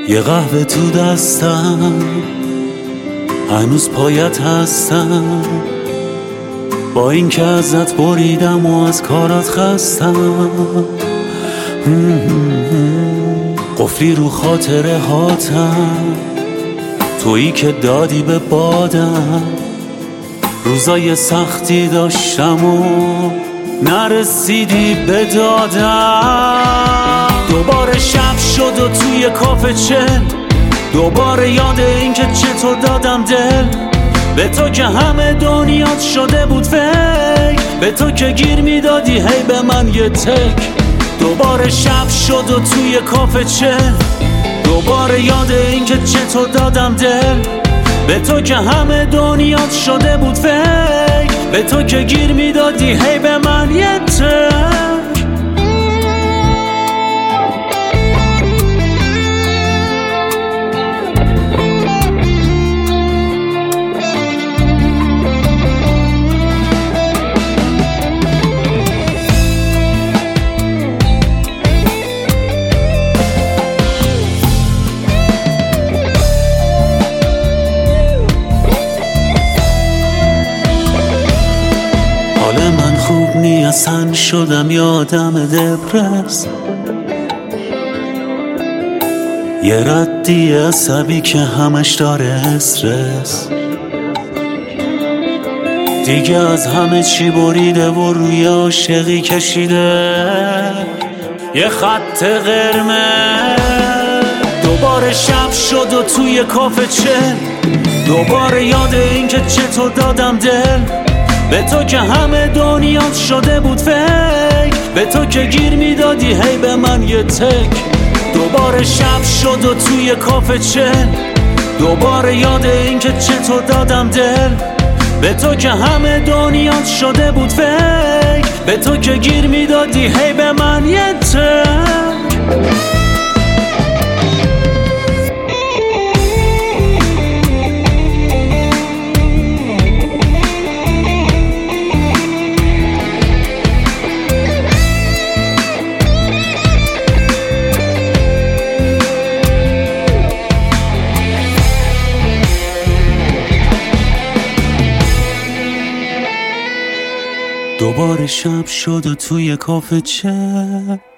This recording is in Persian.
یه قهوه تو دستم، هنوز پایت هستم، با این که ازت بریدم و از کارات خستم. قفلی رو خاطره هاتم، تویی که دادی به بادم. روزای سختی داشتم و نرسیدی به دادم. دوباره شب شد و توی کافه چل، دوباره یاد این که چطور دادم دل به تو که همه دنیات شده بود فیک، به تو که گیر میدادی هی به من یه تک. دوباره شب شد و توی کافه چل، دوباره یاد این که چطور دادم دل به تو که همه دنیات شده بود فیک، به تو که گیر میدادی هی به من یه تک. اصلا شدم یادم دپرس، یه ردی عصبی که همش داره استرس. دیگه از همه چی بریده و روی عاشقی کشیده یه خط قرمز. دوباره شب شد و توی کافه چل، دوباره یاد این که چطور دادم دل به تو که همه دنیات شده بود فیک، به تو که گیر میدادی هی به من یه تک. دوباره شب شد و توی کافه چل، دوباره یاد این که چطور دادم دل به تو که همه دنیات شده بود فیک، به تو که گیر میدادی هی به من یه تک. دوباره شب شد و توی کافه چل،